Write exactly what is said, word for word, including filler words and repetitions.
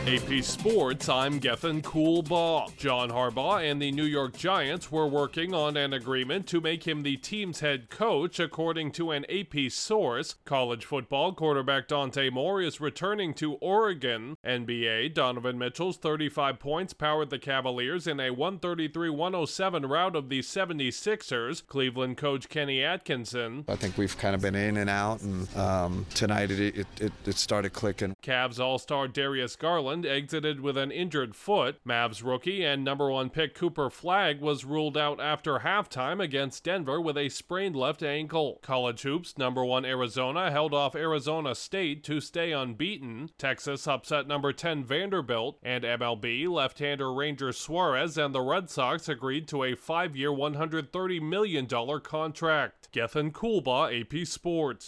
A P Sports, I'm Gethin Coolbaugh. John Harbaugh and the New York Giants were working on an agreement to make him the team's head coach, according to an A P source. College football quarterback Dante Moore is returning to Oregon. N B A, Donovan Mitchell's thirty-five points powered the Cavaliers in a one thirty-three to one oh seven rout of the seventy-sixers. Cleveland coach Kenny Atkinson. I think we've kind of been in and out, and um, tonight it, it, it, it started clicking. Cavs all-star Darius Garland exited with an injured foot. Mavs rookie and number one pick Cooper Flagg was ruled out after halftime against Denver with a sprained left ankle. College hoops, number one Arizona held off Arizona State to stay unbeaten. Texas upset number ten Vanderbilt, and M L B left-hander Ranger Suarez and the Red Sox agreed to a five-year one hundred thirty million dollars contract. Gethin Coolbaugh, A P Sports.